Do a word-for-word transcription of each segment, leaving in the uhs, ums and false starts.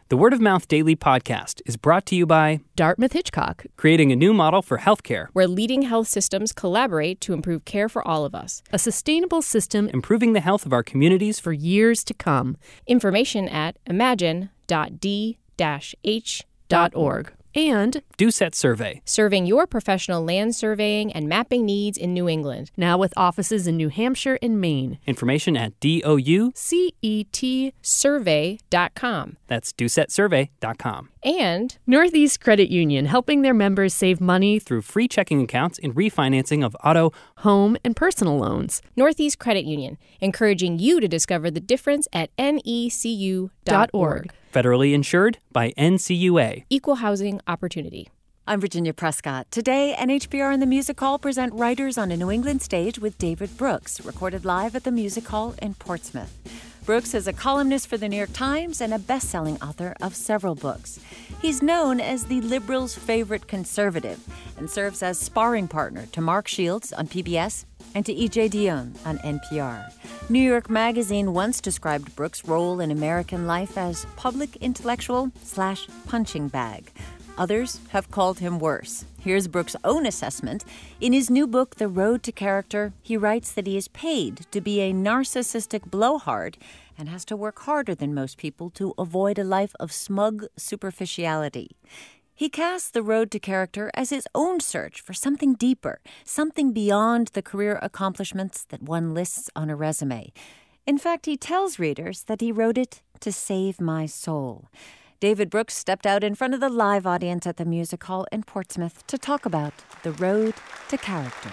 The Word of Mouth Daily Podcast is brought to you by Dartmouth Hitchcock, creating a new model for healthcare, where leading health systems collaborate to improve care for all of us. a sustainable system improving the health of our communities for years to come. Information at imagine dot d dash h dot org. And Doucette Survey. Serving your professional land surveying and mapping needs in New England. now with offices in New Hampshire and Maine. Information at D O U. C E T Survey dot com. That's doucette survey dot com. And Northeast Credit Union, helping their members save money through Through free checking accounts and refinancing of auto. home and personal loans. Northeast Credit Union, encouraging you to discover the difference at N E C U dot org. Federally insured by N C U A. Equal housing opportunity. I'm Virginia Prescott. Today, N H P R and the Music Hall present Writers on a New England Stage with David Brooks, recorded live at the Music Hall in Portsmouth. Brooks is a columnist for the New York Times and a best-selling author of several books. He's known as the liberals' favorite conservative and serves as sparring partner to Mark Shields on P B S and to E J Dionne on N P R. New York Magazine once described Brooks' role in American life as public intellectual slash punching bag. Others have called him worse. Here's Brooks' own assessment. In his new book, The Road to Character, he writes that he is paid to be a narcissistic blowhard and has to work harder than most people to avoid a life of smug superficiality. He casts The Road to Character as his own search for something deeper, something beyond the career accomplishments that one lists on a resume. In fact, he tells readers that he wrote it to save my soul. David Brooks stepped out in front of the live audience at the Music Hall in Portsmouth to talk about The Road to Character.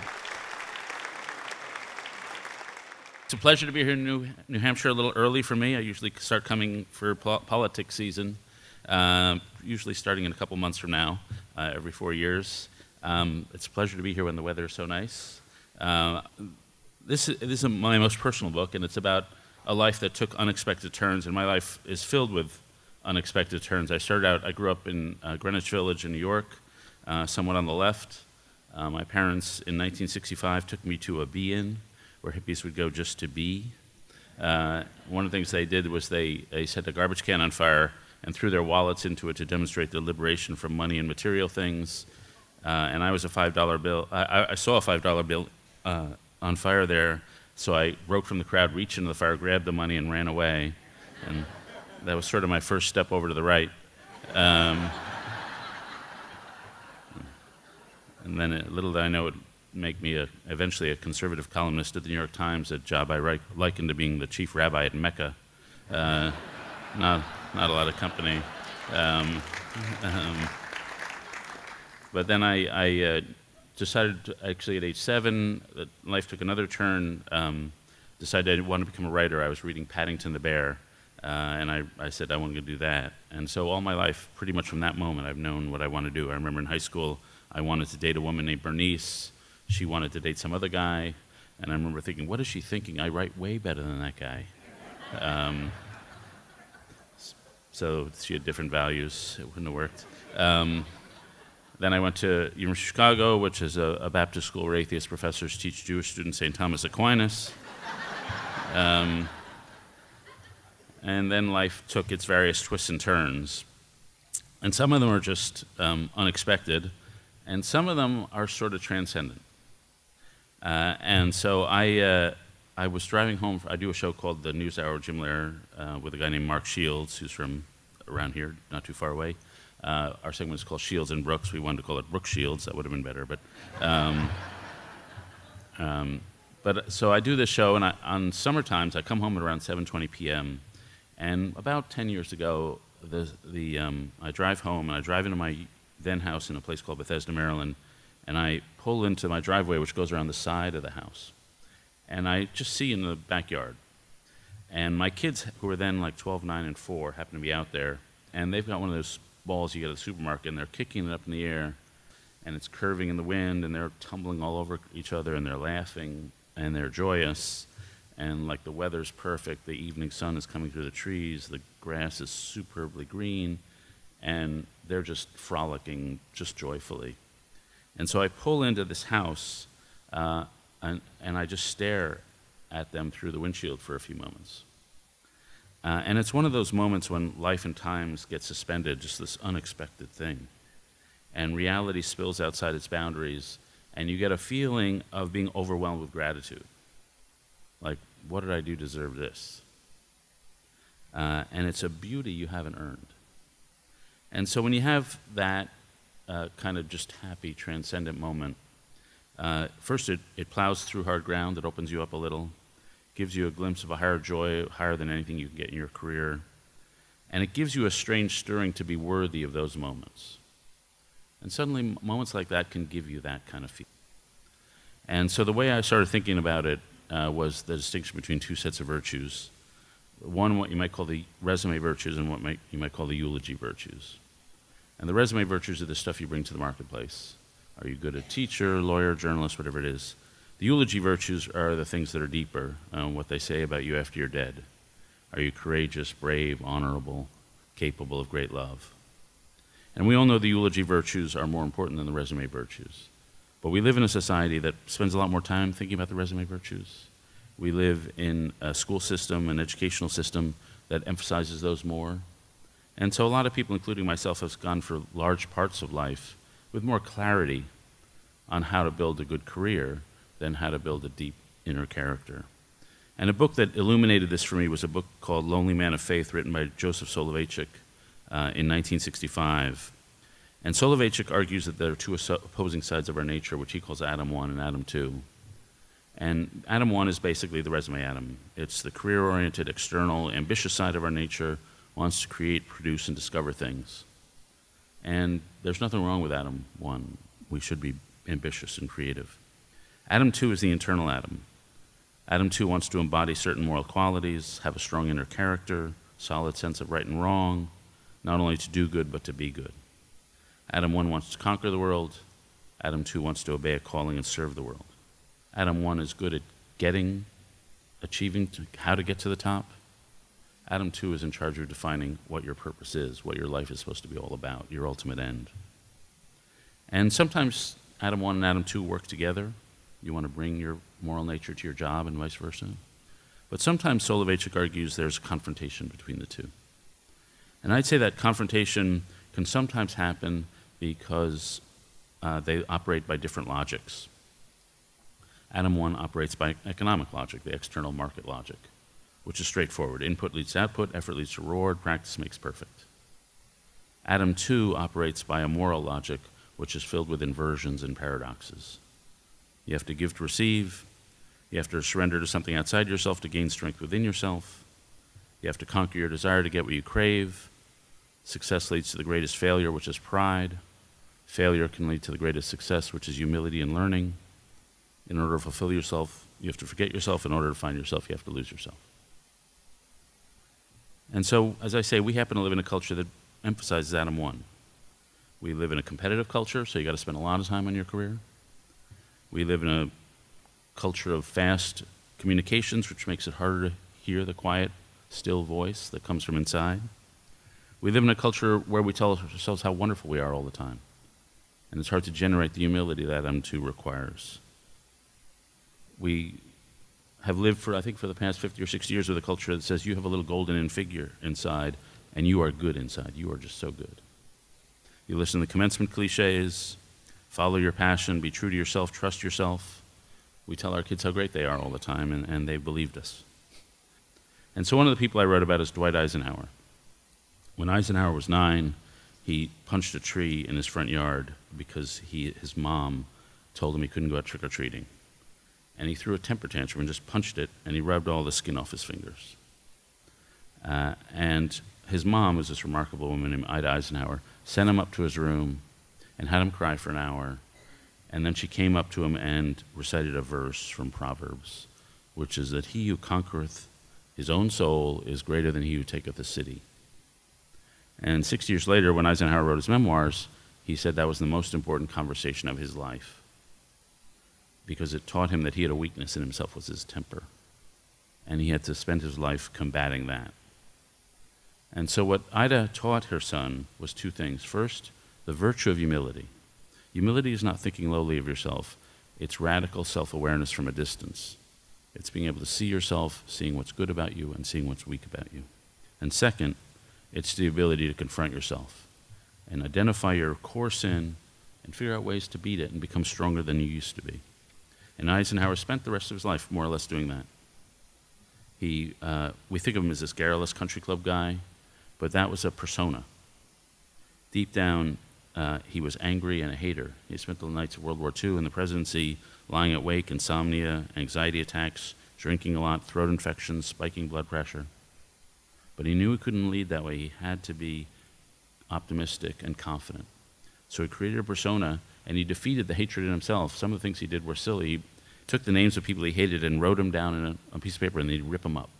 It's a pleasure to be here in New, New Hampshire a little early for me. I usually start coming for po- politics season, uh, usually starting in a couple months from now, uh, every four years. Um, it's a pleasure to be here when the weather is so nice. Uh, this, is, this is my most personal book, and it's about a life that took unexpected turns, and my life is filled with unexpected turns. I started out, I grew up in uh, Greenwich Village in New York, uh, somewhat on the left. Uh, my parents in nineteen sixty-five took me to a be-in where hippies would go just to be. Uh, one of the things they did was they, they set a garbage can on fire and threw their wallets into it to demonstrate the liberation from money and material things. Uh, and I was a five dollar bill. I, I saw a five dollar bill uh, on fire there, so I broke from the crowd, reached into the fire, grabbed the money, and ran away. And that was sort of my first step over to the right. Um, and then a little did I know it would make me a, eventually a conservative columnist at the New York Times, a job I ri- likened to being the chief rabbi at Mecca. Uh, not, not a lot of company. Um, um, but then I, I uh, decided, to, actually at age seven, that life took another turn. Um, decided I wanted to become a writer. I was reading Paddington the Bear. Uh, and I, I said I wanted to do that. And so all my life, pretty much from that moment, I've known what I want to do. I remember in high school, I wanted to date a woman named Bernice. She wanted to date some other guy. And I remember thinking, what is she thinking? I write way better than that guy. Um, so she had different values. It wouldn't have worked. Um, then I went to University of Chicago, which is a, a Baptist school where atheist professors teach Jewish students Saint Thomas Aquinas. Um, And then life took its various twists and turns. And some of them are just um, unexpected, and some of them are sort of transcendent. Uh, and so I uh, I was driving home. I do a show called The News Hour with Jim Lehrer uh, with a guy named Mark Shields, who's from around here, not too far away. Uh, our segment is called Shields and Brooks. We wanted to call it Brooks Shields. That would have been better. But um, um, but so I do this show, and I, on summer times, I come home at around seven twenty p.m., and about ten years ago, the, the, um, I drive home, and I drive into my then house in a place called Bethesda, Maryland, and I pull into my driveway, which goes around the side of the house. And I just see in the backyard. And my kids, who are then like twelve, nine, and four, happen to be out there, and they've got one of those balls you get at the supermarket, and they're kicking it up in the air, and it's curving in the wind, and they're tumbling all over each other, and they're laughing, and they're joyous. And like the weather's perfect, the evening sun is coming through the trees, the grass is superbly green, and they're just frolicking just joyfully. And so I pull into this house, uh, and, and I just stare at them through the windshield for a few moments. Uh, and it's one of those moments when life and times get suspended, just this unexpected thing. And reality spills outside its boundaries, and you get a feeling of being overwhelmed with gratitude. Like, what did I do to deserve this? Uh, and it's a beauty you haven't earned. And so when you have that uh, kind of just happy, transcendent moment, uh, first it, it plows through hard ground, it opens you up a little, gives you a glimpse of a higher joy, higher than anything you can get in your career. And it gives you a strange stirring to be worthy of those moments. And suddenly, m- moments like that can give you that kind of feeling. And so the way I started thinking about it uh, was the distinction between two sets of virtues. One, what you might call the resume virtues, and what might, you might call the eulogy virtues. And the resume virtues are the stuff you bring to the marketplace. Are you good at teacher, lawyer, journalist, whatever it is? The eulogy virtues are the things that are deeper, um, what they say about you after you're dead. Are you courageous, brave, honorable, capable of great love? And we all know the eulogy virtues are more important than the resume virtues. But we live in a society that spends a lot more time thinking about the resume virtues. We live in a school system, an educational system that emphasizes those more. And so a lot of people, including myself, have gone for large parts of life with more clarity on how to build a good career than how to build a deep inner character. And a book that illuminated this for me was a book called Lonely Man of Faith, written by Joseph Soloveitchik uh, in nineteen sixty-five. And Soloveitchik argues that there are two opposing sides of our nature, which he calls Adam one and Adam two. And Adam one is basically the resume Adam. It's the career-oriented, external, ambitious side of our nature, wants to create, produce, and discover things. And there's nothing wrong with Adam one. We should be ambitious and creative. Adam two is the internal Adam. Adam two wants to embody certain moral qualities, have a strong inner character, solid sense of right and wrong, not only to do good, but to be good. Adam one wants to conquer the world. Adam two wants to obey a calling and serve the world. Adam one is good at getting, achieving, to, how to get to the top. Adam two is in charge of defining what your purpose is, what your life is supposed to be all about, your ultimate end. And sometimes Adam one and Adam two work together. You want to bring your moral nature to your job and vice versa. But sometimes Soloveitchik argues there's a confrontation between the two. And I'd say that confrontation can sometimes happen because uh, they operate by different logics. Adam one operates by economic logic, the external market logic, which is straightforward. Input leads to output, effort leads to reward, practice makes perfect. Adam two operates by a moral logic, which is filled with inversions and paradoxes. You have to give to receive. You have to surrender to something outside yourself to gain strength within yourself. You have to conquer your desire to get what you crave. Success leads to the greatest failure, which is pride. Failure can lead to the greatest success, which is humility and learning. In order to fulfill yourself, you have to forget yourself. In order to find yourself, you have to lose yourself. And so, as I say, we happen to live in a culture that emphasizes Adam one. We live in a competitive culture, so you got to spend a lot of time on your career. We live in a culture of fast communications, which makes it harder to hear the quiet, still voice that comes from inside. We live in a culture where we tell ourselves how wonderful we are all the time. And it's hard to generate the humility that Adam two requires. We have lived for, I think, for the past fifty or sixty years with a culture that says you have a little golden figure inside, and you are good inside. You are just so good. You listen to the commencement cliches, follow your passion, be true to yourself, trust yourself. We tell our kids how great they are all the time, and, and they've believed us. And so one of the people I wrote about is Dwight Eisenhower. When Eisenhower was nine, he punched a tree in his front yard because he, his mom told him he couldn't go out trick-or-treating. And he threw a temper tantrum and just punched it, and he rubbed all the skin off his fingers. Uh, and his mom was this remarkable woman named Ida Eisenhower, sent him up to his room and had him cry for an hour. And then she came up to him and recited a verse from Proverbs, which is that he who conquereth his own soul is greater than he who taketh a city. And six years later, when Eisenhower wrote his memoirs, he said that was the most important conversation of his life, because it taught him that he had a weakness in himself, was his temper. And he had to spend his life combating that. And so what Ida taught her son was two things. First, the virtue of humility. Humility is not thinking lowly of yourself. It's radical self-awareness from a distance. It's being able to see yourself, seeing what's good about you, and seeing what's weak about you. And second, it's the ability to confront yourself and identify your core sin and figure out ways to beat it and become stronger than you used to be. And Eisenhower spent the rest of his life more or less doing that. He, uh, we think of him as this garrulous country club guy, but that was a persona. Deep down, uh, he was angry and a hater. He spent the nights of World War Two in the presidency, lying awake, insomnia, anxiety attacks, drinking a lot, throat infections, spiking blood pressure. But he knew he couldn't lead that way. He had to be optimistic and confident. So he created a persona, and he defeated the hatred in himself. Some of the things he did were silly. He took the names of people he hated and wrote them down in a, a piece of paper, and then he'd rip them up.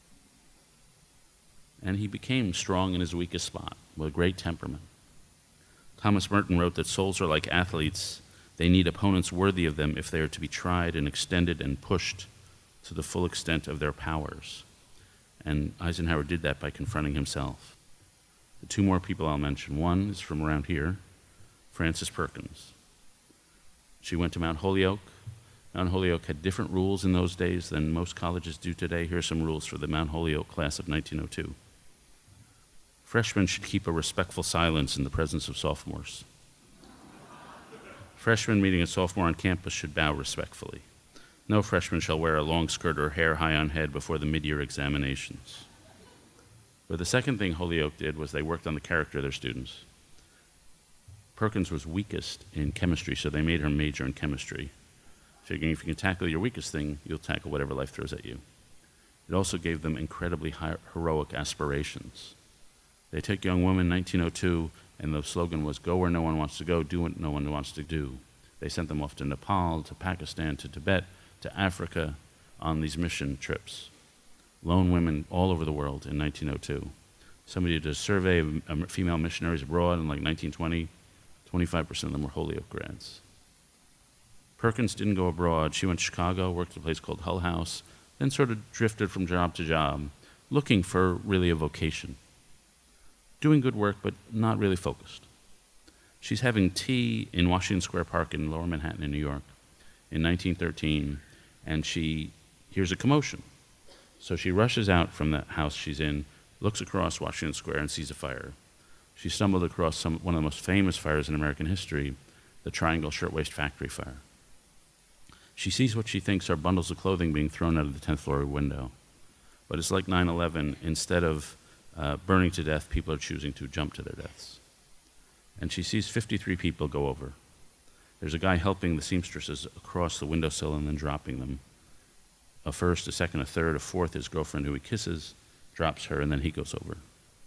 And he became strong in his weakest spot, with a great temperament. Thomas Merton wrote that souls are like athletes. They need opponents worthy of them if they are to be tried and extended and pushed to the full extent of their powers. And Eisenhower did that by confronting himself. The two more people I'll mention. One is from around here, Frances Perkins. She went to Mount Holyoke. Mount Holyoke had different rules in those days than most colleges do today. Here are some rules for the Mount Holyoke class of nineteen oh two. Freshmen should keep a respectful silence in the presence of sophomores. Freshmen meeting a sophomore on campus should bow respectfully. No freshman shall wear a long skirt or hair high on head before the mid-year examinations. But the second thing Holyoke did was they worked on the character of their students. Perkins was weakest in chemistry, so they made her major in chemistry, figuring if you can tackle your weakest thing, you'll tackle whatever life throws at you. It also gave them incredibly high, heroic aspirations. They took young women in nineteen oh two, and the slogan was, go where no one wants to go, do what no one wants to do. They sent them off to Nepal, to Pakistan, to Tibet, to Africa on these mission trips. Lone women all over the world in nineteen oh two. Somebody did a survey of female missionaries abroad in like nineteen twenty. twenty-five percent of them were Holyoke grads. Perkins didn't go abroad. She went to Chicago, worked at a place called Hull House, then sort of drifted from job to job, looking for really a vocation. Doing good work, but not really focused. She's having tea in Washington Square Park in Lower Manhattan in New York in nineteen thirteen, and she hears a commotion. So she rushes out from the house she's in, looks across Washington Square and sees a fire. She stumbled across some, one of the most famous fires in American history, the Triangle Shirtwaist Factory fire. She sees what she thinks are bundles of clothing being thrown out of the tenth floor window. But it's like nine eleven. Instead of uh, burning to death, people are choosing to jump to their deaths. And she sees fifty-three people go over. There's a guy helping the seamstresses across the windowsill and then dropping them. A first, a second, a third, a fourth, his girlfriend who he kisses, drops her, and then he goes over.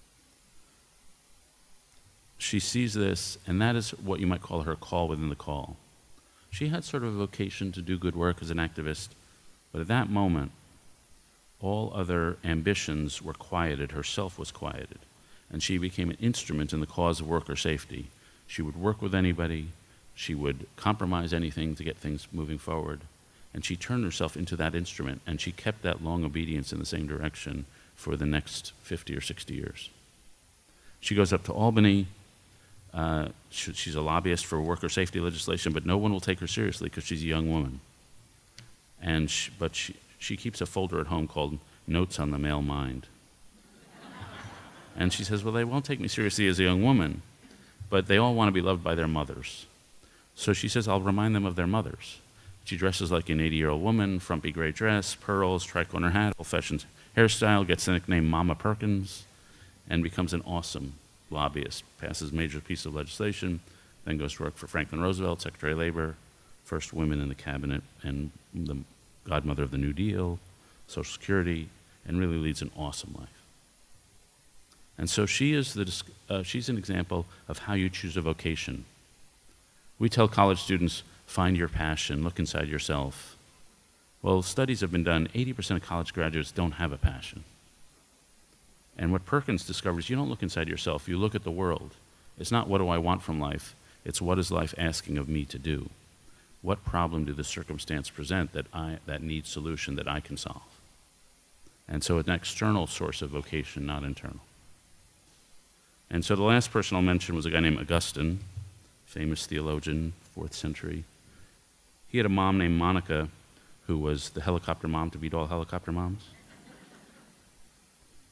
She sees this, and that is what you might call her call within the call. She had sort of a vocation to do good work as an activist, but at that moment, all other ambitions were quieted, herself was quieted, and she became an instrument in the cause of worker safety. She would work with anybody, she would compromise anything to get things moving forward, and she turned herself into that instrument, and she kept that long obedience in the same direction for the next fifty or sixty years. She goes up to Albany. Uh, she, she's a lobbyist for worker safety legislation, but no one will take her seriously because she's a young woman. And she, but she, she keeps a folder at home called Notes on the Male Mind. And she says, well, they won't take me seriously as a young woman, but they all want to be loved by their mothers. So she says, I'll remind them of their mothers. She dresses like an eighty-year-old woman, frumpy gray dress, pearls, tri-corner hat, old-fashioned hairstyle, gets the nickname Mama Perkins, and becomes an awesome lobbyist, passes major piece of legislation, then goes to work for Franklin Roosevelt, Secretary of Labor, first women in the cabinet, and the godmother of the New Deal, Social Security, and really leads an awesome life. And so she is the, uh, she's an example of how you choose a vocation. We tell college students, find your passion, look inside yourself. Well, studies have been done, eighty percent of college graduates don't have a passion. And what Perkins discovers, you don't look inside yourself, you look at the world. It's not what do I want from life, it's what is life asking of me to do? What problem do the circumstance present that, I, that needs solution that I can solve? And so an external source of vocation, not internal. And so the last person I'll mention was a guy named Augustine, famous theologian, fourth century. He had a mom named Monica who was the helicopter mom to beat all helicopter moms.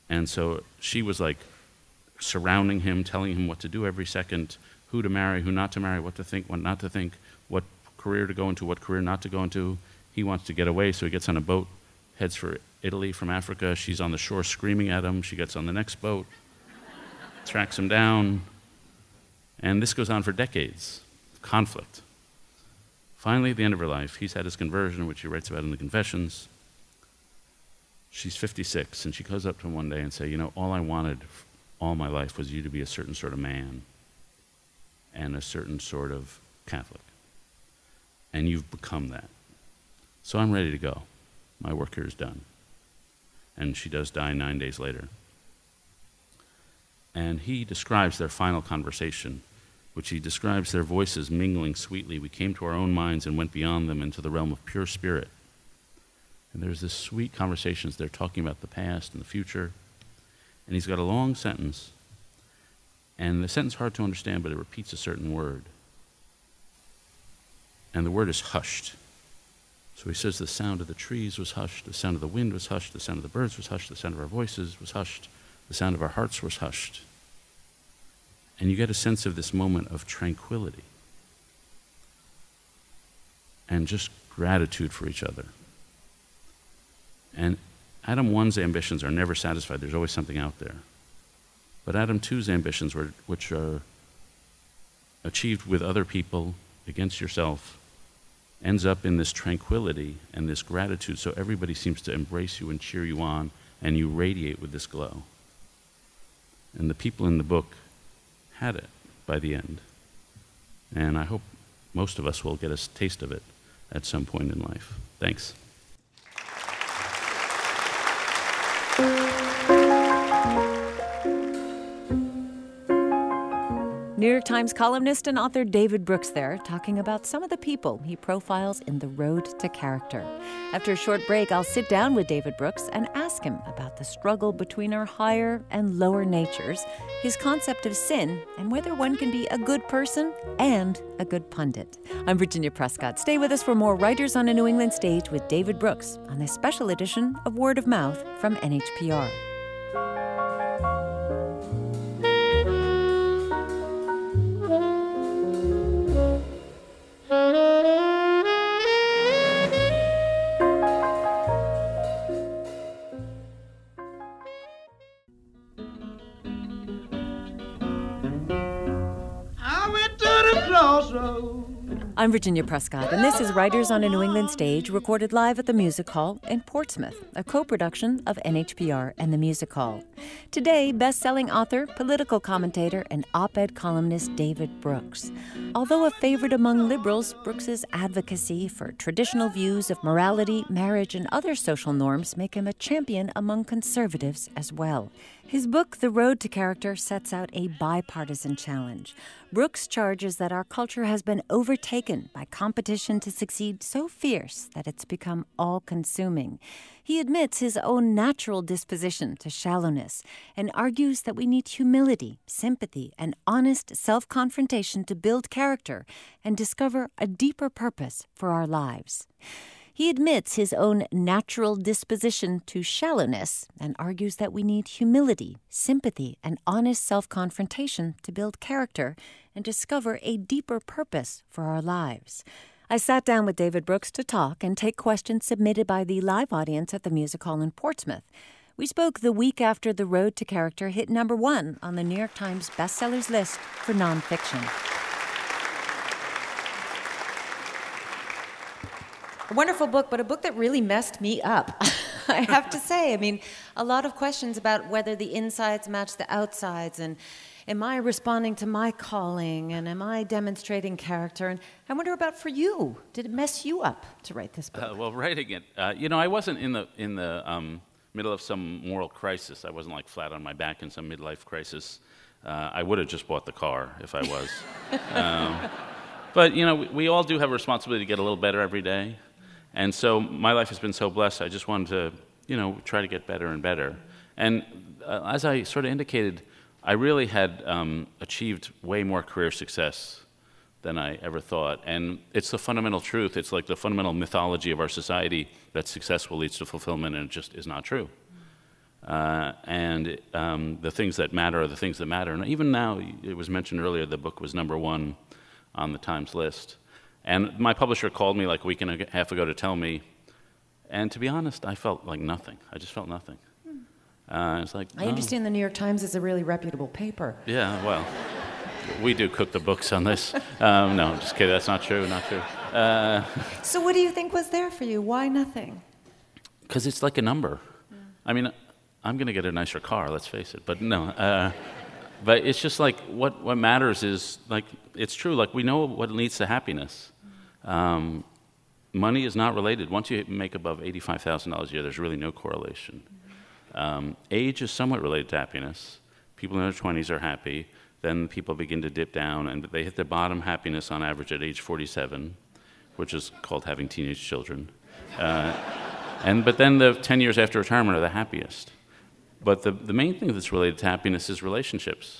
And so she was like surrounding him, telling him what to do every second, who to marry, who not to marry, what to think, what not to think, what career to go into, what career not to go into. He wants to get away, so he gets on a boat, heads for Italy from Africa. She's on the shore screaming at him. She gets on the next boat, tracks him down, and this goes on for decades. Conflict. Finally, at the end of her life, he's had his conversion, which he writes about in the Confessions. She's fifty-six, and she goes up to him one day and says, you know, all I wanted all my life was you to be a certain sort of man and a certain sort of Catholic. And you've become that. So I'm ready to go. My work here is done. And she does die nine days later. And he describes their final conversation, which he describes their voices mingling sweetly. We came to our own minds and went beyond them into the realm of pure spirit. And there's this sweet conversations. They're talking about the past and the future. And he's got a long sentence. And the sentence is hard to understand, but it repeats a certain word. And the word is hushed. So he says the sound of the trees was hushed, the sound of the wind was hushed, the sound of the birds was hushed, the sound of our voices was hushed, the sound of our hearts was hushed. And you get a sense of this moment of tranquility and just gratitude for each other. And Adam one's ambitions are never satisfied. There's always something out there. But Adam two's ambitions, were, which are achieved with other people, against yourself, ends up in this tranquility and this gratitude, so everybody seems to embrace you and cheer you on, and you radiate with this glow. And the people in the book had it by the end. And I hope most of us will get a taste of it at some point in life. Thanks. New York Times columnist and author David Brooks there, talking about some of the people he profiles in The Road to Character. After a short break, I'll sit down with David Brooks and ask him about the struggle between our higher and lower natures, his concept of sin, and whether one can be a good person and a good pundit. I'm Virginia Prescott. Stay with us for more Writers on a New England Stage with David Brooks on this special edition of Word of Mouth from N H P R. I'm Virginia Prescott, and this is Writers on a New England Stage, recorded live at the Music Hall in Portsmouth, a co-production of N H P R and the Music Hall. Today, best-selling author, political commentator, and op-ed columnist David Brooks. Although a favorite among liberals, Brooks's advocacy for traditional views of morality, marriage, and other social norms make him a champion among conservatives as well. His book, The Road to Character, sets out a bipartisan challenge. Brooks charges that our culture has been overtaken by competition to succeed so fierce that it's become all-consuming. He admits his own natural disposition to shallowness and argues that we need humility, sympathy, and honest self-confrontation to build character and discover a deeper purpose for our lives. He admits his own natural disposition to shallowness and argues that we need humility, sympathy, and honest self-confrontation to build character and discover a deeper purpose for our lives. I sat down with David Brooks to talk and take questions submitted by the live audience at the Music Hall in Portsmouth. We spoke the week after The Road to Character hit number one on the New York Times bestsellers list for nonfiction. A wonderful book, but a book that really messed me up, I have to say. I mean, a lot of questions about whether the insides match the outsides, and am I responding to my calling, and am I demonstrating character? And I wonder about for you. Did it mess you up to write this book? Uh, well, writing it, uh, you know, I wasn't in the in the um, middle of some moral crisis. I wasn't like flat on my back in some midlife crisis. Uh, I would have just bought the car if I was. um, but you know, we, we all do have a responsibility to get a little better every day. And so my life has been so blessed, I just wanted to, you know, try to get better and better. And uh, as I sort of indicated, I really had um, achieved way more career success than I ever thought. And it's the fundamental truth. It's like the fundamental mythology of our society that success will lead to fulfillment, and it just is not true. Uh, and um, the things that matter are the things that matter. And even now, it was mentioned earlier, the book was number one on the Times list. And my publisher called me like a week and a half ago to tell me, and to be honest, I felt like nothing. I just felt nothing. Uh, it's like, I oh. understand the New York Times is a really reputable paper. Yeah, well, we do cook the books on this. Um, no, just kidding. That's not true. Not true. Uh, So what do you think was there for you? Why nothing? Because it's like a number. Yeah. I mean, I'm going to get a nicer car, let's face it. But no. Uh, but it's just like what, what matters is, like, it's true. Like, we know what leads to happiness. Um, money is not related. Once you make above eighty-five thousand dollars a year, there's really no correlation. Um, age is somewhat related to happiness. People in their twenties are happy. Then people begin to dip down, and they hit their bottom happiness on average at age forty-seven, which is called having teenage children. Uh, and but then the ten years after retirement are the happiest. But the, the main thing that's related to happiness is relationships.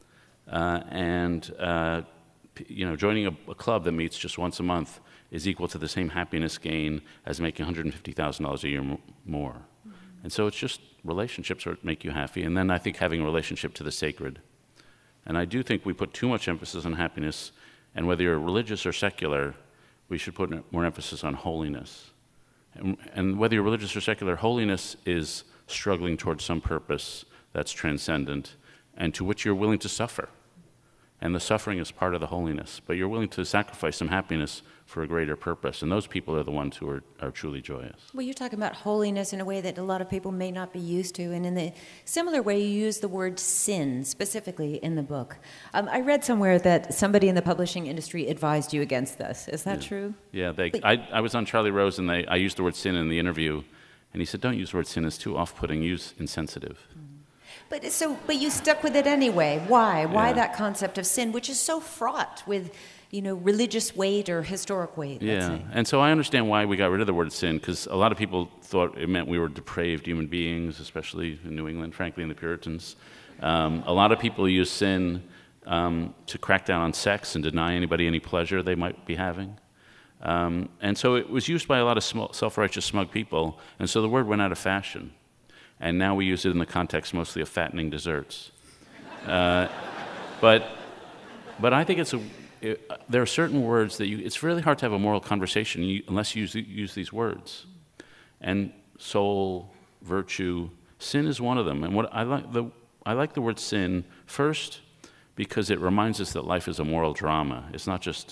Uh, and uh, you know, joining a, a club that meets just once a month is equal to the same happiness gain as making one hundred fifty thousand dollars a year m- more. Mm-hmm. And so it's just relationships that make you happy. And then I think having a relationship to the sacred. And I do think we put too much emphasis on happiness, and whether you're religious or secular, we should put more emphasis on holiness. And, and whether you're religious or secular, holiness is struggling towards some purpose that's transcendent and to which you're willing to suffer. And the suffering is part of the holiness, but you're willing to sacrifice some happiness for a greater purpose, and those people are the ones who are, are truly joyous. Well, you're talking about holiness in a way that a lot of people may not be used to, and in the similar way, you use the word sin specifically in the book. Um, I read somewhere that somebody in the publishing industry advised you against this. Is that yeah. true? Yeah, they, I, I was on Charlie Rose, and they, I used the word sin in the interview, and he said, don't use the word sin, it's too off-putting, use insensitive. Mm. But so, but you stuck with it anyway. Why? Why yeah. that concept of sin, which is so fraught with, you know, religious weight or historic weight? Yeah, let's say. And so I understand why we got rid of the word sin, because a lot of people thought it meant we were depraved human beings, especially in New England, frankly, in the Puritans. Um, a lot of people use sin um, to crack down on sex and deny anybody any pleasure they might be having. Um, and so it was used by a lot of sm- self-righteous, smug people, and so the word went out of fashion. And now we use it in the context mostly of fattening desserts. Uh, but, but I think it's a, it, uh, there are certain words that you, it's really hard to have a moral conversation you, unless you use, use these words. And soul, virtue, sin is one of them. And what I like the, I like the word sin, first, because it reminds us that life is a moral drama. It's not just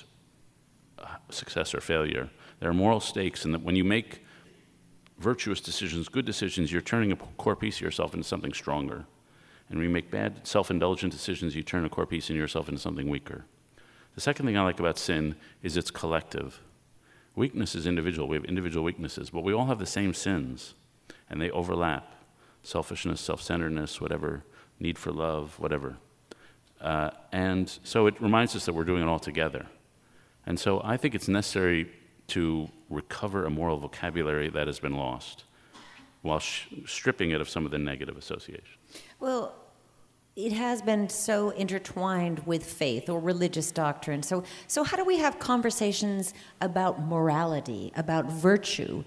success or failure. There are moral stakes, and that when you make virtuous decisions, good decisions, you're turning a core piece of yourself into something stronger. And when you make bad, self-indulgent decisions, you turn a core piece of yourself into something weaker. The second thing I like about sin is it's collective. Weakness is individual. We have individual weaknesses, but we all have the same sins, and they overlap. Selfishness, self-centeredness, whatever, need for love, whatever. Uh, and so it reminds us that we're doing it all together. And so I think it's necessary to recover a moral vocabulary that has been lost while sh- stripping it of some of the negative associations. Well, it has been so intertwined with faith or religious doctrine. So, so how do we have conversations about morality, about virtue,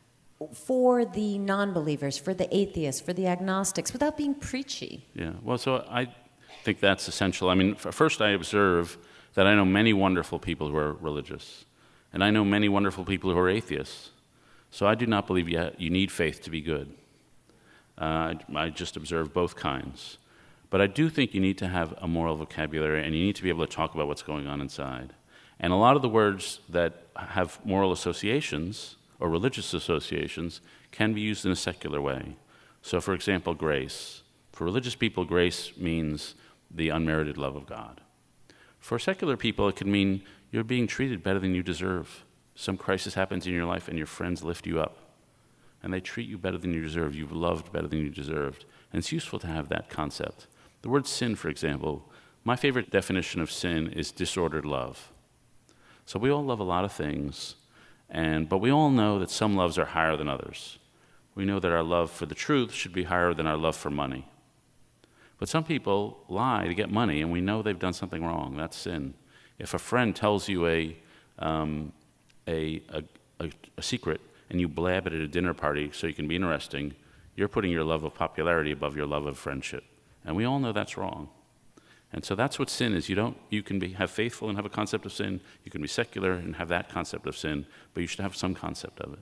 for the non-believers, for the atheists, for the agnostics, without being preachy? Yeah, well, so I think that's essential. I mean, first I observe that I know many wonderful people who are religious. And I know many wonderful people who are atheists. So I do not believe you, you need faith to be good. Uh, I, I just observe both kinds. But I do think you need to have a moral vocabulary, and you need to be able to talk about what's going on inside. And a lot of the words that have moral associations or religious associations can be used in a secular way. So, for example, grace. For religious people, grace means the unmerited love of God. For secular people, it can mean you're being treated better than you deserve. Some crisis happens in your life and your friends lift you up. And they treat you better than you deserve. You've loved better than you deserved. And it's useful to have that concept. The word sin, for example, my favorite definition of sin is disordered love. So we all love a lot of things, and but we all know that some loves are higher than others. We know that our love for the truth should be higher than our love for money. But some people lie to get money, and we know they've done something wrong. That's sin. If a friend tells you a, um, a, a, a, a secret and you blab it at a dinner party so you can be interesting, you're putting your love of popularity above your love of friendship. And we all know that's wrong. And so that's what sin is. You don't. You can be have faithful and have a concept of sin. You can be secular and have that concept of sin, but you should have some concept of it.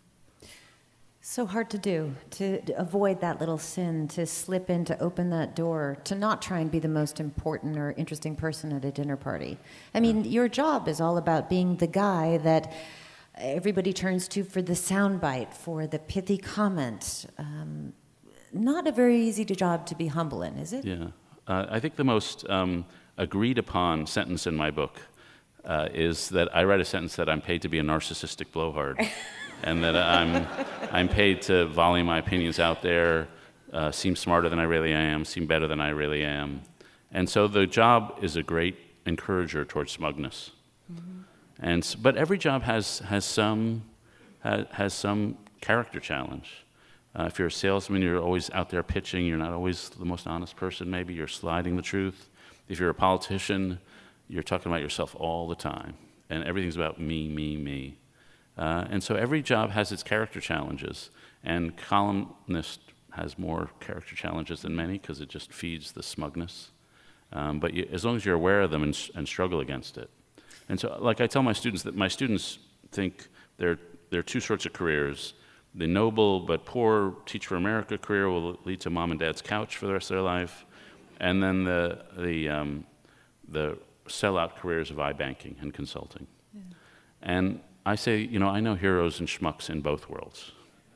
So hard to do, to to avoid that little sin, to slip in, to open that door, to not try and be the most important or interesting person at a dinner party. I mean, your job is all about being the guy that everybody turns to for the soundbite, for the pithy comment. Um, not a very easy job to be humble in, is it? Yeah. Uh, I think the most um, agreed upon sentence in my book uh, is that I write a sentence that I'm paid to be a narcissistic blowhard, and that I'm I'm paid to volley my opinions out there, uh, seem smarter than I really am, seem better than I really am, and so the job is a great encourager towards smugness. Mm-hmm. And s- but every job has has some has, has some character challenge. Uh, if you're a salesman, you're always out there pitching. You're not always the most honest person, maybe. You're sliding the truth. If you're a politician, you're talking about yourself all the time. And everything's about me, me, me. Uh, and so every job has its character challenges. And columnist has more character challenges than many because it just feeds the smugness. Um, but you, as long as you're aware of them and, and struggle against it. And so, like I tell my students, that my students think there, there are two sorts of careers. The noble but poor Teach for America career will lead to mom and dad's couch for the rest of their life, and then the the um, the sellout careers of iBanking and consulting. Yeah. And I say, you know, I know heroes and schmucks in both worlds.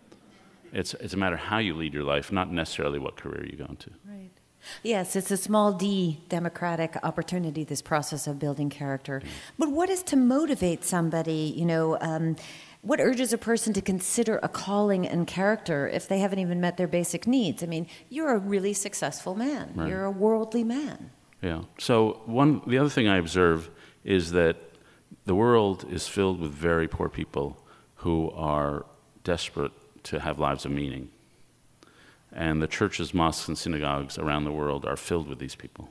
It's it's a matter of how you lead your life, not necessarily what career you go into. Right. Yes, it's a small d democratic opportunity, this process of building character. Mm. But what is to motivate somebody, you know, um, what urges a person to consider a calling and character if they haven't even met their basic needs? I mean, you're a really successful man. Right. You're a worldly man. Yeah. So one, the other thing I observe is that the world is filled with very poor people who are desperate to have lives of meaning. And the churches, mosques, and synagogues around the world are filled with these people.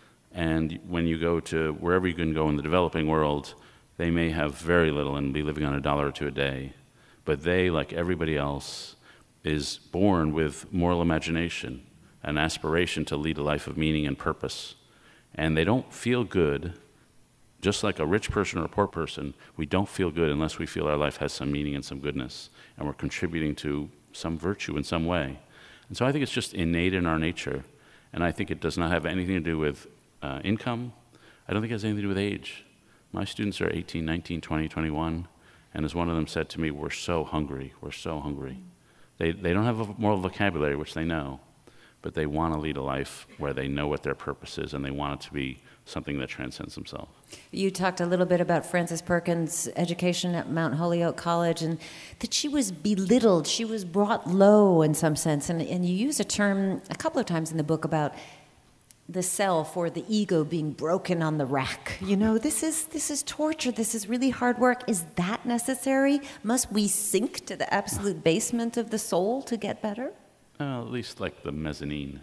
And when you go to wherever you can go in the developing world, they may have very little and be living on a dollar or two a day. But they, like everybody else, is born with moral imagination, an aspiration to lead a life of meaning and purpose. And they don't feel good, just like a rich person or a poor person, we don't feel good unless we feel our life has some meaning and some goodness, and we're contributing to some virtue in some way. And so I think it's just innate in our nature, and I think it does not have anything to do with uh, income. I don't think it has anything to do with age. My students are eighteen, nineteen, twenty, twenty-one, and as one of them said to me, we're so hungry, we're so hungry. They they don't have a moral vocabulary, which they know, but they want to lead a life where they know what their purpose is, and they want it to be something that transcends themselves. You talked a little bit about Frances Perkins' education at Mount Holyoke College, and that she was belittled, she was brought low in some sense, and, and you use a term a couple of times in the book about the self or the ego being broken on the rack. You know, this is this is torture, this is really hard work. Is that necessary? Must we sink to the absolute basement of the soul to get better? Uh, at least like the mezzanine.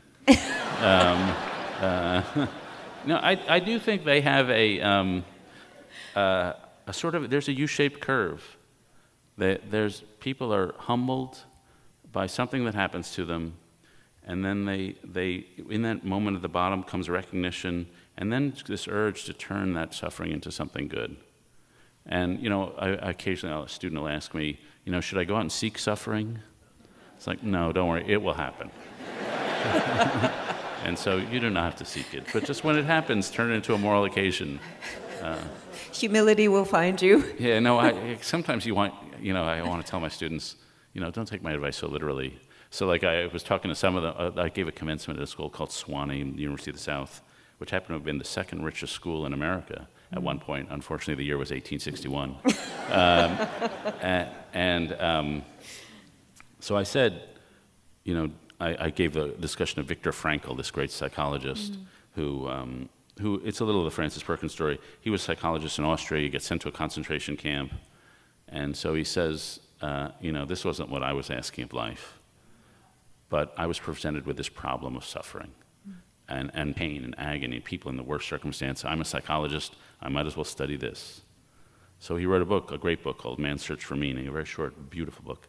um, uh, no, I, I do think they have a, um, uh, a sort of, there's a U-shaped curve. They, there's, people are humbled by something that happens to them, and then they, they, in that moment at the bottom comes recognition, and then this urge to turn that suffering into something good. And, you know, I, I occasionally a student will ask me, you know, should I go out and seek suffering? It's like, no, don't worry, it will happen. And so you do not have to seek it. But just when it happens, turn it into a moral occasion. Uh, Humility will find you. Yeah, no, I, sometimes you want, you know, I want to tell my students, you know, don't take my advice so literally. So like I was talking to some of them, uh, I gave a commencement at a school called Sewanee, University of the South, which happened to have been the second richest school in America at one point. Unfortunately, the year was eighteen sixty-one. um, and and um, so I said, you know, I, I gave a discussion of Viktor Frankl, this great psychologist, mm-hmm. who, um, who, it's a little of the Frances Perkins story. He was a psychologist in Austria. He gets sent to a concentration camp. And so he says, uh, you know, this wasn't what I was asking of life, but I was presented with this problem of suffering mm-hmm. and, and pain and agony, people in the worst circumstance. I'm a psychologist. I might as well study this. So he wrote a book, a great book called Man's Search for Meaning, a very short, beautiful book.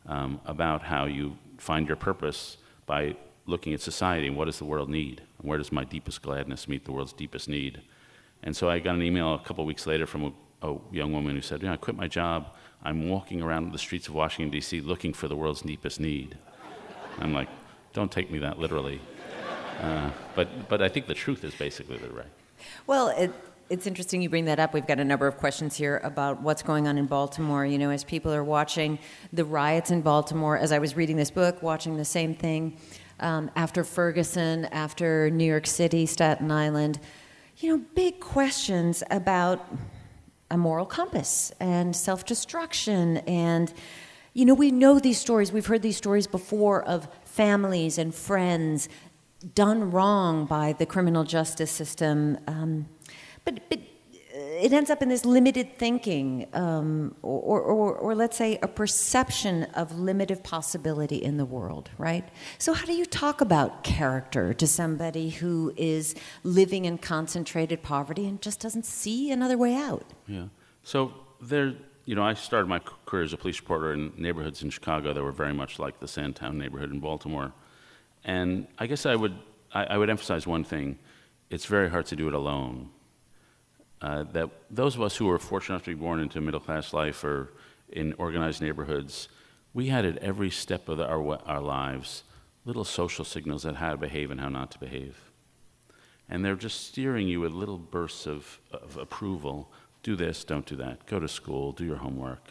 um, about how you find your purpose by looking at society and what does the world need? Where does my deepest gladness meet the world's deepest need? And so I got an email a couple weeks later from a, a young woman who said, you know, I quit my job. I'm walking around the streets of Washington, D C looking for the world's deepest need. I'm like, don't take me that literally. Uh, but, but I think the truth is basically the right. Well, it, it's interesting you bring that up. We've got a number of questions here about what's going on in Baltimore. You know, as people are watching the riots in Baltimore, as I was reading this book, watching the same thing um, after Ferguson, after New York City, Staten Island, you know, big questions about a moral compass and self-destruction. And, you know, we know these stories. We've heard these stories before of families and friends done wrong by the criminal justice system. Um, but, but it ends up in this limited thinking, um, or, or, or let's say a perception of limited possibility in the world, right? So how do you talk about character to somebody who is living in concentrated poverty and just doesn't see another way out? Yeah. So there, you know, I started my career as a police reporter in neighborhoods in Chicago that were very much like the Sandtown neighborhood in Baltimore. And I guess I would, I, I would emphasize one thing. It's very hard to do it alone. Uh, that those of us who were fortunate enough to be born into middle-class life or in organized neighborhoods, we had at every step of the, our, our lives little social signals that how to behave and how not to behave. And they're just steering you with little bursts of, of approval. Do this, don't do that. Go to school, do your homework.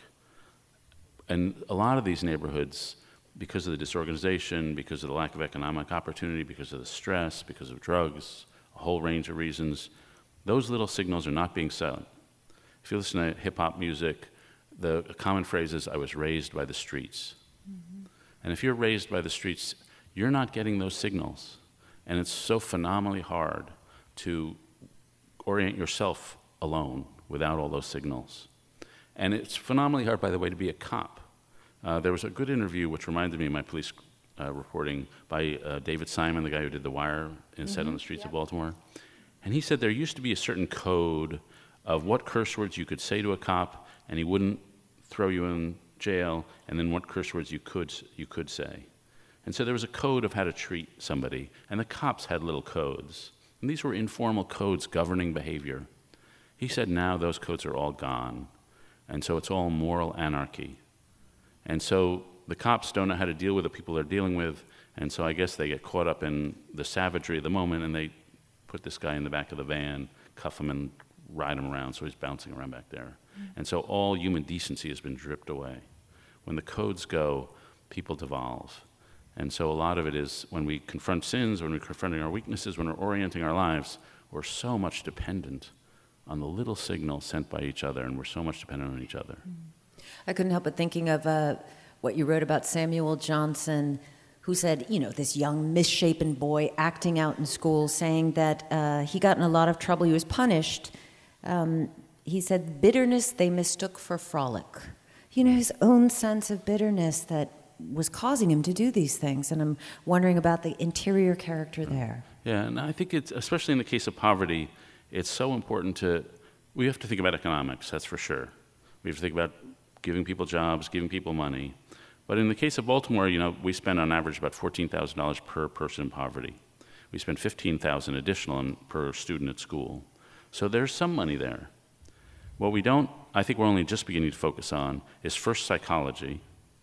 And a lot of these neighborhoods, because of the disorganization, because of the lack of economic opportunity, because of the stress, because of drugs, a whole range of reasons, those little signals are not being sent. If you listen to hip-hop music, the common phrase is, I was raised by the streets. Mm-hmm. And if you're raised by the streets, you're not getting those signals. And it's so phenomenally hard to orient yourself alone without all those signals. And it's phenomenally hard, by the way, to be a cop. Uh, there was a good interview, which reminded me of my police uh, reporting, by uh, David Simon, the guy who did The Wire and Set mm-hmm. on the Streets yeah. of Baltimore. And he said there used to be a certain code of what curse words you could say to a cop, and he wouldn't throw you in jail, and then what curse words you could you could say. And so there was a code of how to treat somebody, and the cops had little codes. And these were informal codes governing behavior. He said now those codes are all gone, and so it's all moral anarchy. And so the cops don't know how to deal with the people they're dealing with, and so I guess they get caught up in the savagery of the moment, and they put this guy in the back of the van, cuff him and ride him around so he's bouncing around back there. Mm-hmm. And so all human decency has been dripped away. When the codes go, people devolve. And so a lot of it is when we confront sins, when we're confronting our weaknesses, when we're orienting our lives, we're so much dependent on the little signals sent by each other, and we're so much dependent on each other. Mm-hmm. I couldn't help but thinking of uh, what you wrote about Samuel Johnson, who said, you know, this young, misshapen boy acting out in school, saying that uh, he got in a lot of trouble, he was punished. Um, he said, bitterness they mistook for frolic. You know, his own sense of bitterness that was causing him to do these things, and I'm wondering about the interior character there. Yeah, and I think it's, especially in the case of poverty, it's so important to, we have to think about economics, that's for sure. We have to think about giving people jobs, giving people money. But in the case of Baltimore, you know, we spend on average about fourteen thousand dollars per person in poverty. We spend fifteen thousand dollars additional in, per student at school. So there's some money there. What we don't, I think we're only just beginning to focus on, is first psychology,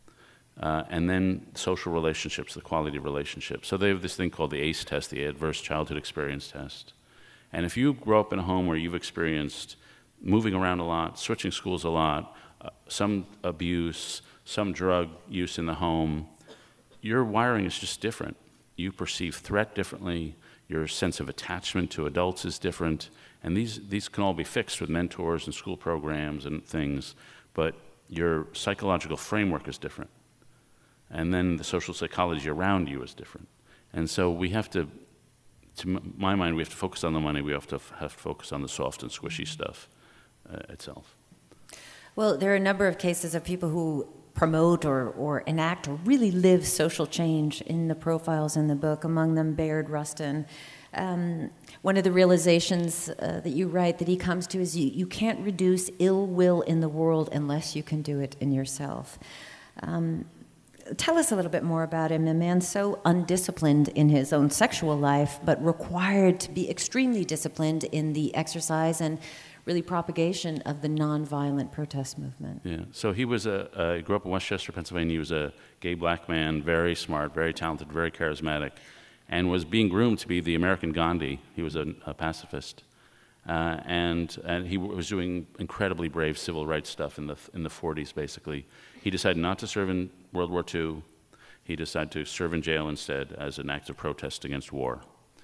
uh, and then social relationships, the quality of relationships. So they have this thing called the A C E test, the Adverse Childhood Experience Test. And if you grow up in a home where you've experienced moving around a lot, switching schools a lot, uh, some abuse, some drug use in the home, your wiring is just different. You perceive threat differently, your sense of attachment to adults is different, and these, these can all be fixed with mentors and school programs and things, but your psychological framework is different. And then the social psychology around you is different. And so we have to, to my mind, we have to focus on the money, we have to have to focus on the soft and squishy stuff uh, itself. Well, there are a number of cases of people who promote or, or enact or really live social change in the profiles in the book, among them Bayard Rustin. Um, one of the realizations uh, that you write that he comes to is you, you can't reduce ill will in the world unless you can do it in yourself. Um, tell us a little bit more about him. A man so undisciplined in his own sexual life, but required to be extremely disciplined in the exercise and really propagation of the nonviolent protest movement. Yeah. So he was a. Uh, he grew up in Westchester, Pennsylvania. He was a gay black man, very smart, very talented, very charismatic, and was being groomed to be the American Gandhi. He was a, a pacifist. Uh, and and he was doing incredibly brave civil rights stuff in the in the forties. Basically, he decided not to serve in World War Two. He decided to serve in jail instead as an act of protest against war.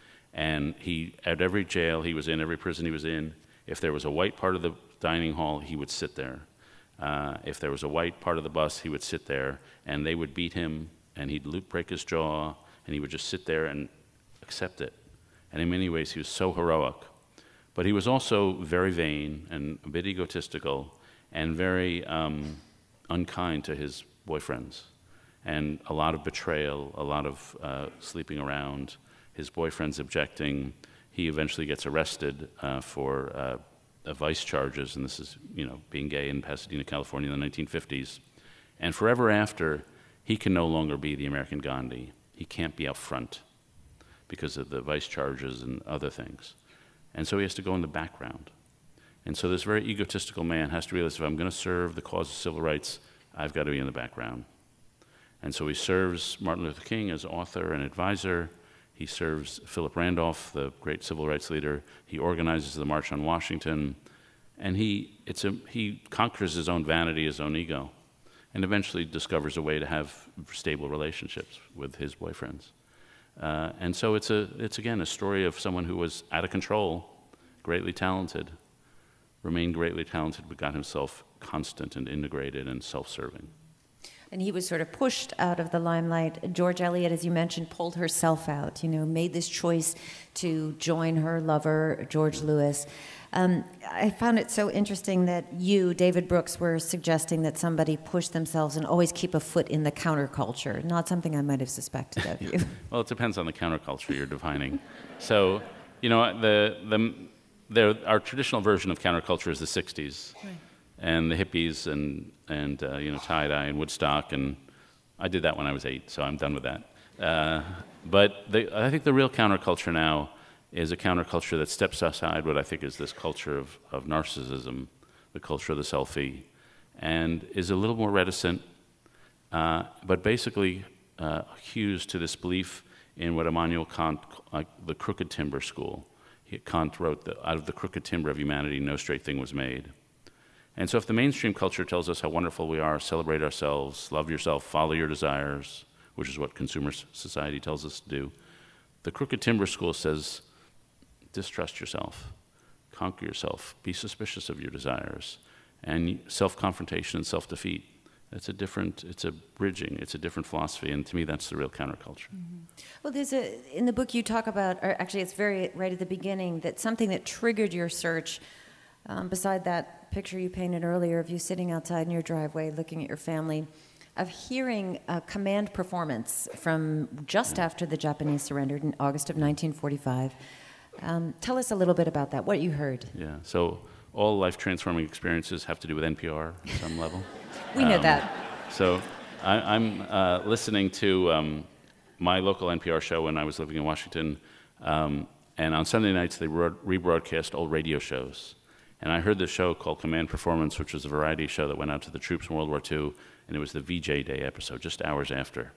And he, at every jail he was in, every prison he was in, if there was a white part of the dining hall, he would sit there. Uh, if there was a white part of the bus, he would sit there, and they would beat him, and he'd lo- break his jaw, and he would just sit there and accept it. And in many ways, he was so heroic. But he was also very vain and a bit egotistical and very um, unkind to his boyfriends. And a lot of betrayal, a lot of uh, sleeping around, his boyfriends objecting. He eventually gets arrested uh, for uh, uh, vice charges, and this is, you know, being gay in Pasadena, California in the nineteen fifties. And forever after, he can no longer be the American Gandhi. He can't be out front because of the vice charges and other things. And so he has to go in the background. And so this very egotistical man has to realize, if I'm going to serve the cause of civil rights, I've got to be in the background. And so he serves Martin Luther King as author and advisor. He serves Philip Randolph, the great civil rights leader. He organizes the March on Washington. And he, it's a, he conquers his own vanity, his own ego, and eventually discovers a way to have stable relationships with his boyfriends. Uh, and so it's, a, it's, again, a story of someone who was out of control, greatly talented, remained greatly talented, but got himself constant and integrated and self-serving. And he was sort of pushed out of the limelight. George Eliot, as you mentioned, pulled herself out, you know, made this choice to join her lover, George Lewis. Um, I found it so interesting that you, David Brooks, were suggesting that somebody push themselves and always keep a foot in the counterculture. Not something I might have suspected of you. Well, it depends on the counterculture you're defining. So, you know, the, the, the, our traditional version of counterculture is the sixties. Right. And the hippies and, and uh, you know, tie-dye and Woodstock, and I did that when I was eight, so I'm done with that. Uh, but the, I think the real counterculture now is a counterculture that steps aside what I think is this culture of, of narcissism, the culture of the selfie, and is a little more reticent, uh, but basically uh, hews to this belief in what Immanuel Kant, uh, the crooked timber school. He, Kant wrote, that out of the crooked timber of humanity, no straight thing was made. And so if the mainstream culture tells us how wonderful we are, celebrate ourselves, love yourself, follow your desires, which is what consumer society tells us to do, the crooked timber school says, distrust yourself, conquer yourself, be suspicious of your desires, and self-confrontation and self-defeat. It's a different, it's a bridging, it's a different philosophy, and to me that's the real counterculture. Mm-hmm. Well, there's a, in the book you talk about, or actually it's very right at the beginning, that something that triggered your search, um, beside that picture you painted earlier of you sitting outside in your driveway looking at your family, of hearing a command performance from just yeah. after the Japanese surrendered in August of nineteen forty-five. Um, tell us a little bit about that, what you heard. Yeah, so all life-transforming experiences have to do with N P R at some level. We know um, that. So I, I'm uh, listening to um, my local N P R show when I was living in Washington, um, and on Sunday nights they re- rebroadcast old radio shows. And I heard this show called Command Performance, which was a variety show that went out to the troops in World War Two, and it was the V J Day episode, just hours after.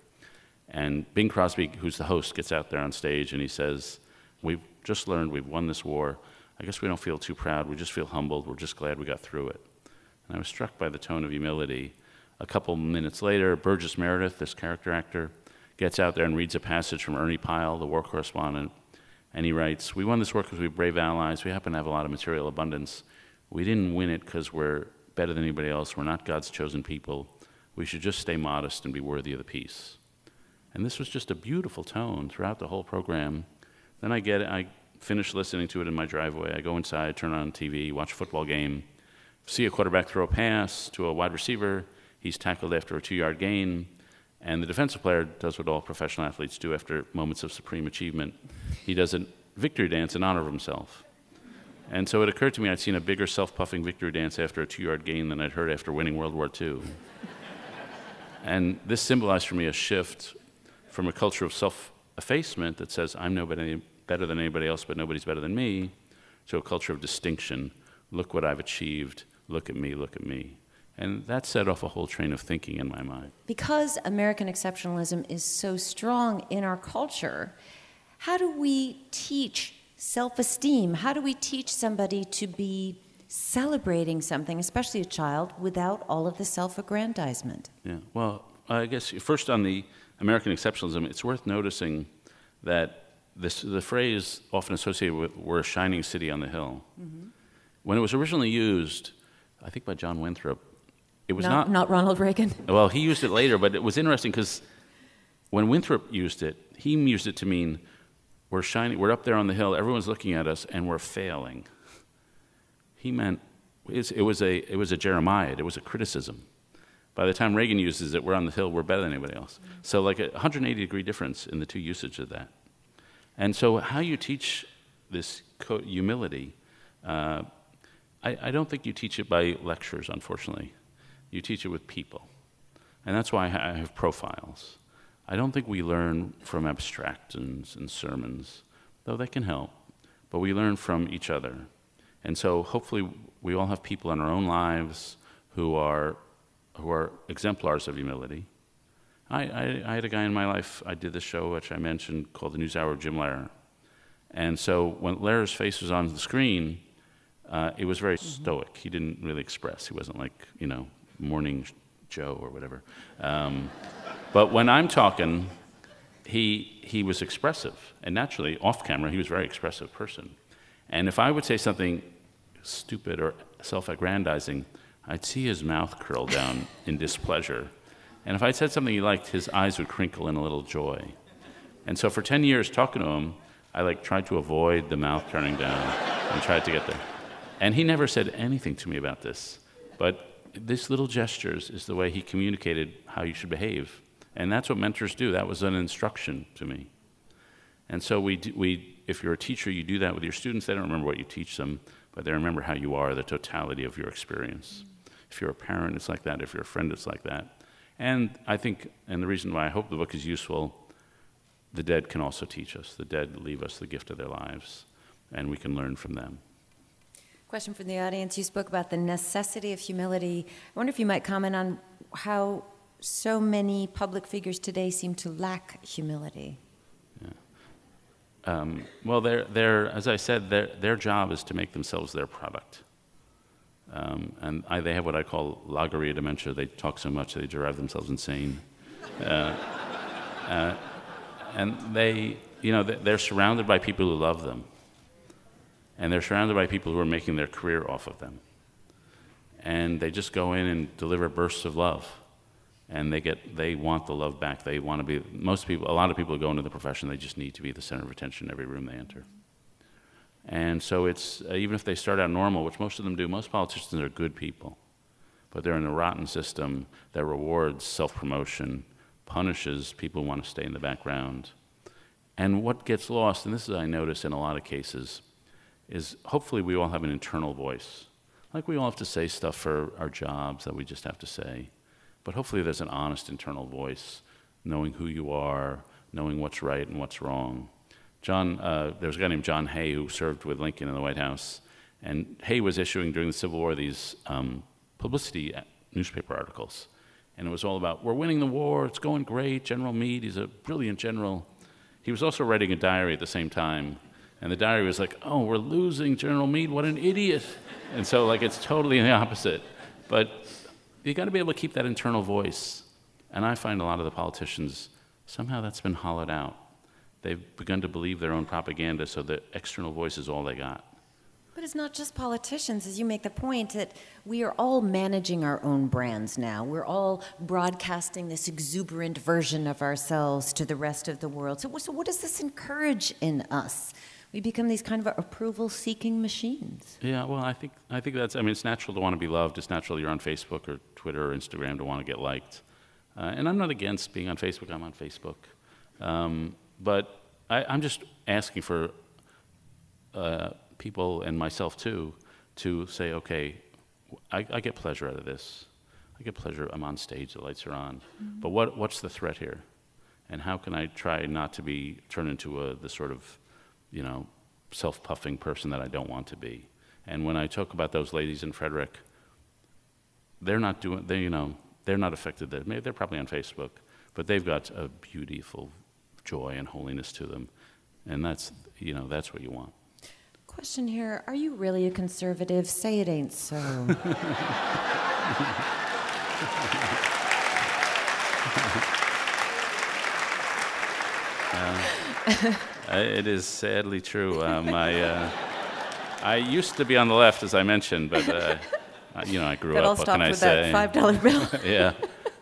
And Bing Crosby, who's the host, gets out there on stage and he says, we've just learned we've won this war. I guess we don't feel too proud. We just feel humbled. We're just glad we got through it. And I was struck by the tone of humility. A couple minutes later, Burgess Meredith, this character actor, gets out there and reads a passage from Ernie Pyle, the war correspondent, and he writes, we won this war because we have brave allies. We happen to have a lot of material abundance. We didn't win it because we're better than anybody else. We're not God's chosen people. We should just stay modest and be worthy of the peace. And this was just a beautiful tone throughout the whole program. Then I get it, I finish listening to it in my driveway. I go inside, turn on T V, watch a football game, see a quarterback throw a pass to a wide receiver. He's tackled after a two-yard gain. And the defensive player does what all professional athletes do after moments of supreme achievement. He does a victory dance in honor of himself. And so it occurred to me I'd seen a bigger self-puffing victory dance after a two-yard gain than I'd heard after winning World War Two. And this symbolized for me a shift from a culture of self-effacement that says, I'm no better, better than anybody else, but nobody's better than me, to a culture of distinction. Look what I've achieved. Look at me, look at me. And that set off a whole train of thinking in my mind. Because American exceptionalism is so strong in our culture, how do we teach self-esteem? How do we teach somebody to be celebrating something, especially a child, without all of the self-aggrandizement? Yeah, well, I guess first on the American exceptionalism, it's worth noticing that this, the phrase often associated with "we're a shining city on the hill." Mm-hmm. When it was originally used, I think by John Winthrop, it was not... Not, not Ronald Reagan? Well, he used it later, but it was interesting because when Winthrop used it, he used it to mean we're shining, we're up there on the hill, everyone's looking at us, and we're failing. He meant, it was a it was a Jeremiah, it was a criticism. By the time Reagan uses it, we're on the hill, we're better than anybody else. Mm-hmm. So like a one hundred eighty degree difference in the two usage of that. And so how you teach this co- humility, uh, I, I don't think you teach it by lectures, unfortunately. You teach it with people. And that's why I have profiles. I don't think we learn from abstractions and sermons, though they can help, but we learn from each other. And so hopefully we all have people in our own lives who are who are exemplars of humility. I, I, I had a guy in my life, I did this show, which I mentioned, called The News Hour of Jim Lehrer. And so when Lehrer's face was on the screen, uh, it was very mm-hmm. stoic. He didn't really express. He wasn't like, you know, Morning Joe or whatever. Um, but when I'm talking, he he was expressive. And naturally, off camera, he was a very expressive person. And if I would say something stupid or self-aggrandizing, I'd see his mouth curl down in displeasure. And if I said something he liked, his eyes would crinkle in a little joy. And so for ten years talking to him, I like tried to avoid the mouth turning down and tried to get there. And he never said anything to me about this. But these little gestures is the way he communicated how you should behave. And that's what mentors do. That was an instruction to me. And so we, do, we, if you're a teacher, you do that with your students. They don't remember what you teach them, but they remember how you are, the totality of your experience. If you're a parent, it's like that. If you're a friend, it's like that. And I think, and the reason why I hope the book is useful, the dead can also teach us. The dead leave us the gift of their lives, and we can learn from them. Question from the audience. You spoke about the necessity of humility. I wonder if you might comment on how so many public figures today seem to lack humility. Yeah. Um, well, they're, they're, as I said, their, their job is to make themselves their product. Um, and I, they have what I call logorrhea dementia. They talk so much they drive themselves insane. Uh, uh, and they, you know, they're surrounded by people who love them. And they're surrounded by people who are making their career off of them. And they just go in and deliver bursts of love. And they get, they want the love back. They want to be, most people, a lot of people who go into the profession, they just need to be the center of attention in every room they enter. And so it's, uh, even if they start out normal, which most of them do, most politicians are good people. But they're in a rotten system that rewards self-promotion, punishes people who want to stay in the background. And what gets lost, and this is I notice in a lot of cases, is hopefully we all have an internal voice. Like we all have to say stuff for our jobs that we just have to say. But hopefully there's an honest internal voice, knowing who you are, knowing what's right and what's wrong. John, uh, there was a guy named John Hay who served with Lincoln in the White House. And Hay was issuing during the Civil War these um, publicity newspaper articles. And it was all about, we're winning the war, it's going great, General Meade, he's a brilliant general. He was also writing a diary at the same time. And the diary was like, oh, we're losing General Meade, what an idiot. And so like it's totally the opposite. But you got to be able to keep that internal voice. And I find a lot of the politicians, somehow that's been hollowed out. They've begun to believe their own propaganda, so the external voice is all they got. But it's not just politicians, as you make the point that we are all managing our own brands now. We're all broadcasting this exuberant version of ourselves to the rest of the world. So, so what does this encourage in us? We become these kind of approval-seeking machines. Yeah, well, I think I think that's, I mean, it's natural to want to be loved. It's natural you're on Facebook or Twitter or Instagram to want to get liked. Uh, and I'm not against being on Facebook. I'm on Facebook. Um, but I, I'm just asking for uh, people and myself, too, to say, okay, I, I get pleasure out of this. I get pleasure. I'm on stage, the lights are on. Mm-hmm. But what what's the threat here? And how can I try not to be turn into a the sort of, you know, self-puffing person that I don't want to be? And when I talk about those ladies in Frederick, they're not doing. They you know they're not affected. That maybe they're probably on Facebook, but they've got a beautiful joy and holiness to them, and that's you know that's what you want. Question here: are you really a conservative? Say it ain't so. uh, it is sadly true. Um, I uh, I used to be on the left, as I mentioned, but uh, you know I grew That up. all What stopped can I with say? that five dollar bill. Yeah.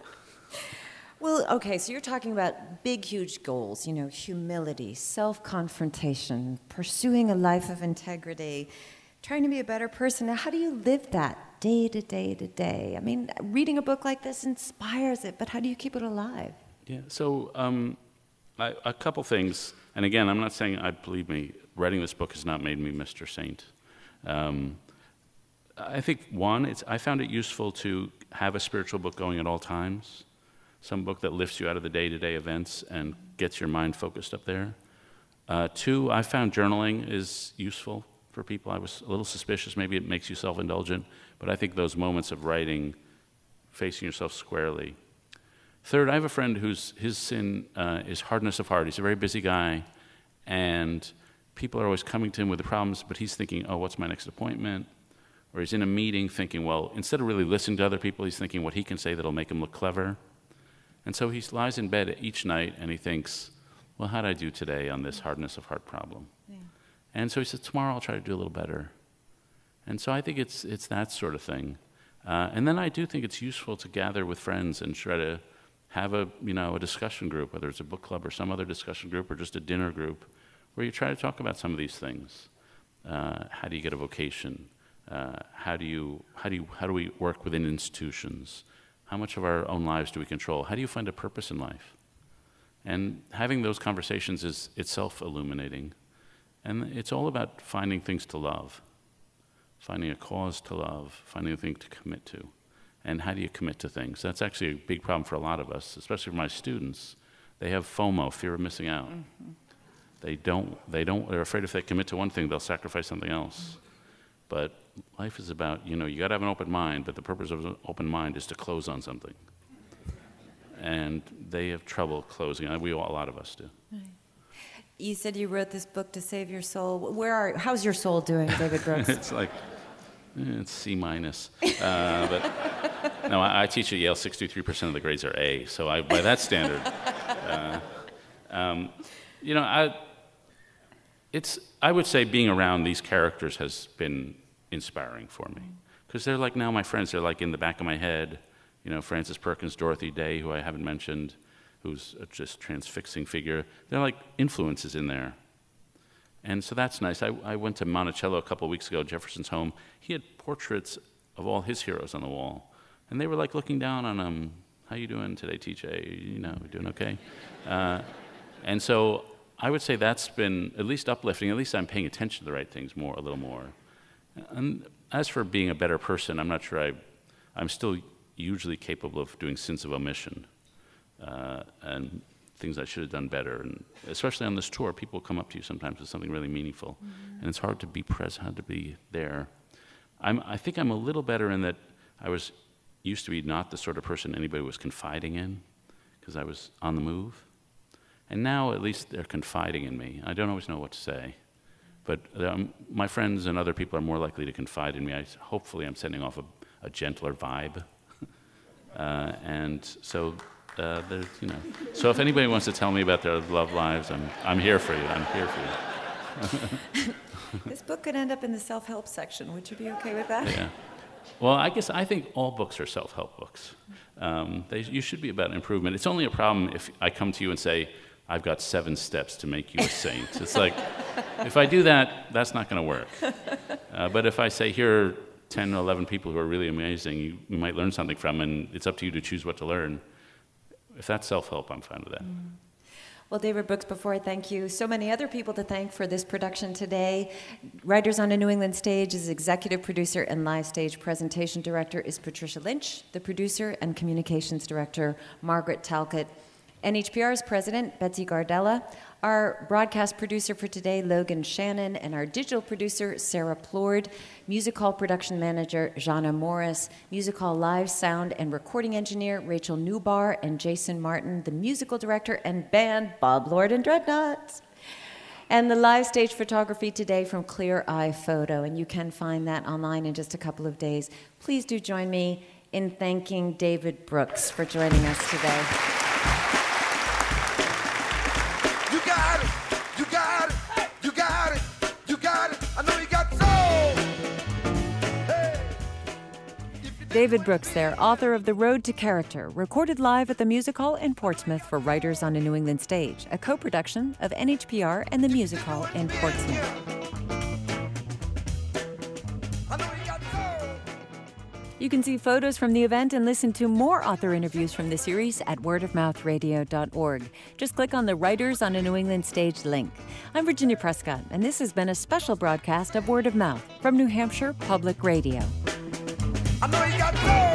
Well, okay, so you're talking about big, huge goals, you know, humility, self-confrontation, pursuing a life of integrity, trying to be a better person. Now, how do you live that day to day to day? I mean, reading a book like this inspires it, but how do you keep it alive? Yeah, so um, I, a couple things, and again, I'm not saying, I believe me, writing this book has not made me Mister Saint. Um, I think, one, it's, I found it useful to have a spiritual book going at all times. Some book that lifts you out of the day-to-day events and gets your mind focused up there. Uh, two, I found journaling is useful for people. I was a little suspicious, maybe it makes you self-indulgent, but I think those moments of writing, facing yourself squarely. Third, I have a friend whose his sin uh, is hardness of heart. He's a very busy guy, and people are always coming to him with the problems, but he's thinking, oh, what's my next appointment? Or he's in a meeting thinking, well, instead of really listening to other people, he's thinking what he can say that'll make him look clever. And so he lies in bed each night and he thinks, well, how did I do today on this hardness of heart problem? Yeah. And so he says, tomorrow I'll try to do a little better. And so I think it's it's that sort of thing. Uh, and then I do think it's useful to gather with friends and try to have a, you know, a discussion group, whether it's a book club or some other discussion group or just a dinner group, where you try to talk about some of these things. Uh, how do you get a vocation? Uh, how do you how do you how do we work within institutions? How much of our own lives do we control? How do you find a purpose in life? And having those conversations is itself illuminating. And it's all about finding things to love, finding a cause to love, finding a thing to commit to. And how do you commit to things? That's actually a big problem for a lot of us, especially for my students. They have FOMO, fear of missing out. Mm-hmm. They don't, they don't, they're afraid if they commit to one thing, they'll sacrifice something else. Mm-hmm. But life is about, you know, you got to have an open mind, but the purpose of an open mind is to close on something. And they have trouble closing. We, a lot of us do. Right. You said you wrote this book to save your soul. Where are, how's your soul doing, David Brooks? It's like, eh, it's C minus. Uh, but no, I, I teach at Yale, sixty-three percent of the grades are A. So I, by that standard, uh, um, you know, I, it's, I would say being around these characters has been inspiring for me. Because they're like now my friends. They're like in the back of my head. You know, Frances Perkins, Dorothy Day, who I haven't mentioned, who's a just transfixing figure. They're like influences in there. And so that's nice. I, I went to Monticello a couple of weeks ago, Jefferson's home. He had portraits of all his heroes on the wall. And they were like looking down on him. How you doing today, T J? You know, doing okay? Uh, and so I would say that's been at least uplifting. At least I'm paying attention to the right things more, a little more. And as for being a better person, I'm not sure I, I'm still usually capable of doing sins of omission uh, and things I should have done better. And especially on this tour, people come up to you sometimes with something really meaningful, mm-hmm. and it's hard to be present, hard to be there. I'm, I think I'm a little better in that I was used to be not the sort of person anybody was confiding in because I was on the move. And now at least they're confiding in me. I don't always know what to say. But um, my friends and other people are more likely to confide in me. I, hopefully I'm sending off a, a gentler vibe. uh, and so, uh, there's, you know. So if anybody wants to tell me about their love lives, I'm, I'm here for you. I'm here for you. This book could end up in the self-help section. Would you be okay with that? Yeah. Well, I guess I think all books are self-help books. Um, they, you should be about improvement. It's only a problem if I come to you and say, I've got seven steps to make you a saint. It's like, if I do that, that's not going to work. Uh, but if I say, here are ten or eleven people who are really amazing, you, you might learn something from, and it's up to you to choose what to learn. If that's self-help, I'm fine with that. Mm. Well, David Brooks, before I thank you, so many other people to thank for this production today. Writers on a New England Stage is executive producer and live stage presentation director is Patricia Lynch. The producer and communications director, Margaret Talcott. N H P R's president, Betsy Gardella. Our broadcast producer for today, Logan Shannon, and our digital producer, Sarah Plord. Music Hall production manager, Jana Morris. Music Hall live sound and recording engineer, Rachel Newbar and Jason Martin. The musical director and band, Bob Lord and Dreadnoughts. And the live stage photography today from Clear Eye Photo, and you can find that online in just a couple of days. Please do join me in thanking David Brooks for joining us today. You got it, you got it, you got it, you got it. I know you got soul. Hey. David Brooks there, author of The Road to Character, recorded live at the Music Hall in Portsmouth for Writers on a New England Stage, a co-production of N H P R and the Music Hall in Portsmouth. I know you got soul. You can see photos from the event and listen to more author interviews from the series at word of mouth radio dot org. Just click on the Writers on a New England Stage link. I'm Virginia Prescott, and this has been a special broadcast of Word of Mouth from New Hampshire Public Radio. I know you got soul.